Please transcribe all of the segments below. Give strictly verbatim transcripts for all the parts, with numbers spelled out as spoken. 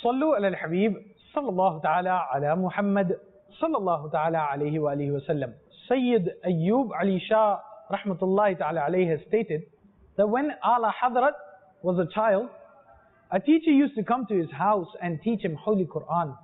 صلوا على الحبيب صلى الله تعالى على محمد صلى الله تعالى عليه وآله وسلم. Sayyid Ayyub Ali Shah rahmatullahi ta'ala alayhi has stated that when Ala Hadrat was a child, a teacher used to come to his house and teach him Holy Quran.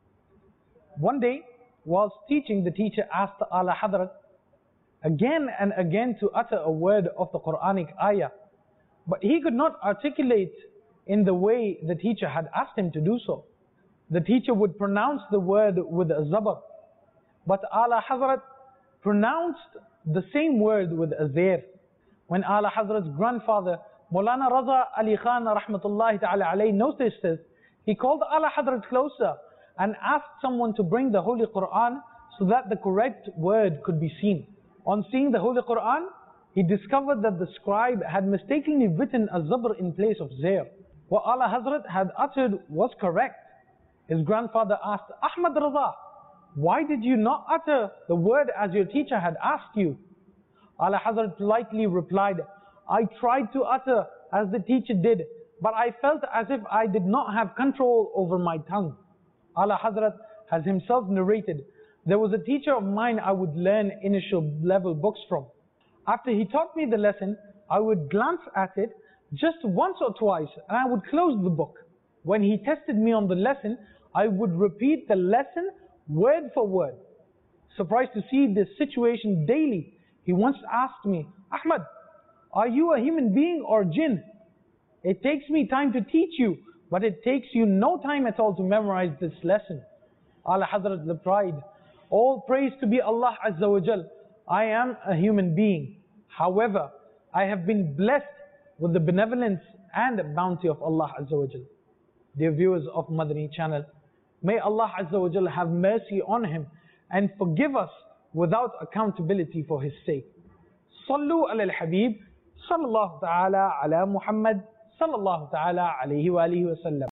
One day, whilst teaching, the teacher asked Ala Hadrat again and again to utter a word of the Quranic ayah, but he could not articulate in the way the teacher had asked him to do so. The teacher would pronounce the word with a zabar, but Ala Hadrat pronounced the same word with a zair. When Ala Hadrat's grandfather, Maulana Raza Ali Khan rahmatullahi ta'ala alayhi, noticed this, he called Ala Hadrat closer and asked someone to bring the Holy Quran so that the correct word could be seen. On seeing the Holy Quran, he discovered that the scribe had mistakenly written a zabr in place of zair. What Ala Hadrat had uttered was correct. His grandfather asked, Ahmad Raza, why did you not utter the word as your teacher had asked you? Ala Hadrat politely replied, I tried to utter as the teacher did, but I felt as if I did not have control over my tongue. Ala Hadrat has himself narrated, there was a teacher of mine I would learn initial level books from. After he taught me the lesson, I would glance at it just once or twice and I would close the book. When he tested me on the lesson, I would repeat the lesson word for word. Surprised to see this situation daily, he once asked me, Ahmad, are you a human being or jinn? It takes me time to teach you, but it takes you no time at all to memorize this lesson. Ala Hadrat replied, all praise to be Allah Azza wa Jal. I am a human being. However, I have been blessed with the benevolence and bounty of Allah Azza wa Jal. Dear viewers of Madani channel, may Allah Azza wa Jal have mercy on him and forgive us without accountability for his sake. Sallu ala al-Habib sallallahu ta'ala ala Muhammad sallallahu ta'ala alayhi wa alihi wa sallam.